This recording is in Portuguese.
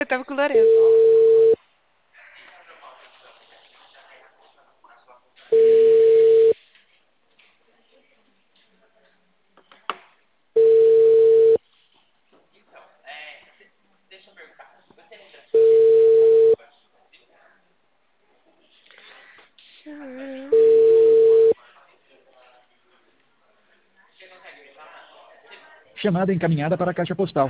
eu tava com o Lourenço. Chamada encaminhada para a caixa postal.